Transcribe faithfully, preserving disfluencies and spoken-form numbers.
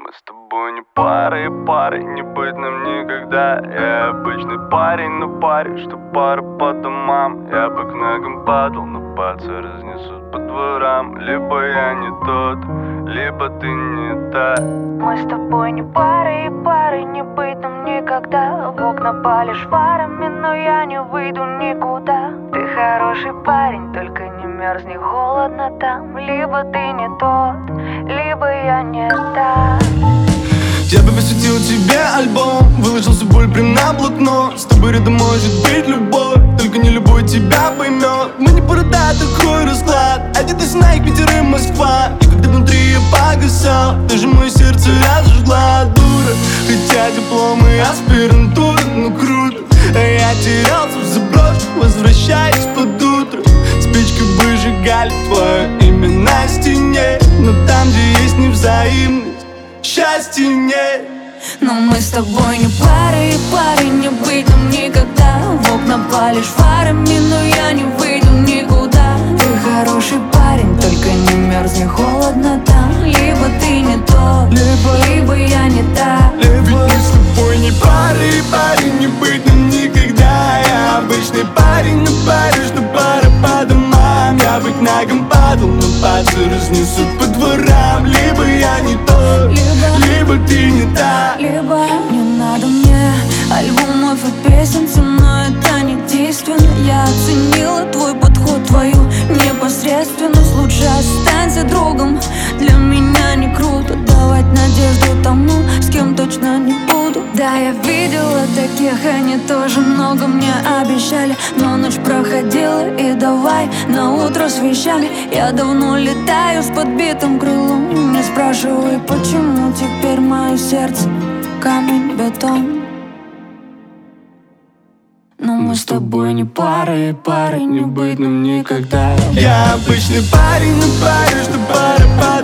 Мы с тобой не пара и парой, не быть нам никогда. Я обычный парень, но парень, что пара по домам. Я бы к ногам падал, но пальцы разнесут по дворам. Либо я не тот, либо ты не та. Мы с тобой не пара и парой, не быть нам никогда. В окна палишь фарами, но я не выйду никуда. Ты хороший парень, только не мерзни, холодно там. Либо ты не тот, либо я не та. Я бы посвятил тебе альбом, выложил всю боль прям на блокнот. С тобой рядом может быть любовь, только не любой тебя поймет. Мы не порода, такой расклад. Один из Найк, Питер и Москва. И когда внутри я погасал, даже мое сердце разожгла дура. Хотя дипломы и аспирантура, ну круто. А я терялся в заброшке, возвращаясь под утро. Спичкой выжигали твое имя на стене. Но там, где есть невзаимность, счастья нет. Но мы с тобой не пара и парой, не быть нам никогда. В окна палишь фарами, но я не выйду никуда. Ты хороший парень, только не мерзни, холодно там. Либо ты не тот, либо, либо я не та. Ведь мы с тобой не пара и парень, не быть нам никогда. Я обычный парень, но парень, что пара по домам. Я быть ногам падал, но пальцы разнесут по дворам. Либо я не тот, либо, либо ты не та. Либо не надо мне альбомов и песен, со мной это не действенно. Я оценила твой подход, твою непосредственность. Лучше останься другом, для меня не круто давать надежду тому, с кем точно не буду. Да, я видела таких, они тоже много мне обещали. Но ночь проходила и давай на утро с вещами. Я давно летаю с подбитым крылом. Не спрашивай, почему теперь мое сердце камень, бетон. Но мы с тобой не пара и парой, не быть нам никогда. Я обычный парень, но парень, что пара по